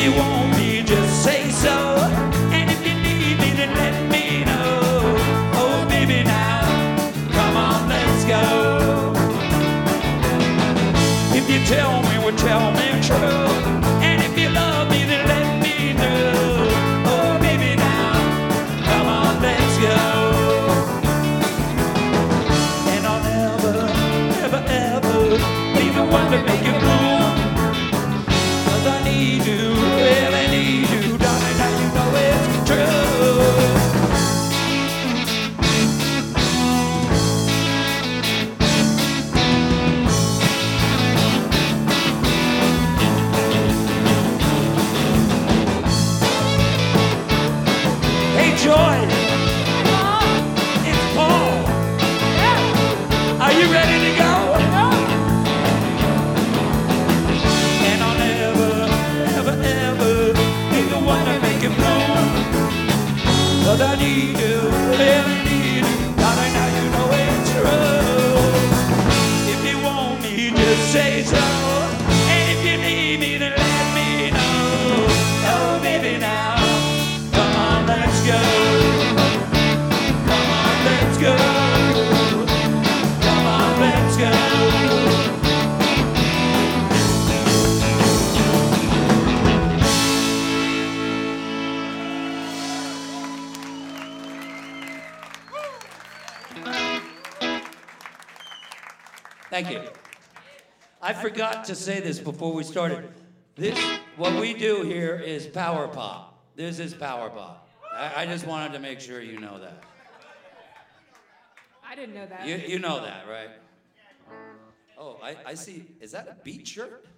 you want me, just say so. And if you need me, then let me know. Oh, baby, now, come on, let's go. If you tell me, well, tell me true. And if you love me, then let me know. Oh, baby, now, come on, let's go. And I'll never, ever, ever be the one to make you blue. 'Cause I need you, really need you, darling, now you know it's true. Hey, Joy, it's Paul. Are you ready to go? And I'll never, ever, ever be the one to make it bloom. 'Cause I need you, really need you, darling, now you know it's true. If you want me, just say so. And if you need me, then let me know. Oh, baby, now, come on, let's go. Come on, let's go. Come on, let's go. Thank you. I forgot to say this before we started. What we do here is power pop. This is power pop. I just wanted to make sure you know that. I didn't know that. You know that, right? Oh, I see. Is that a beat shirt?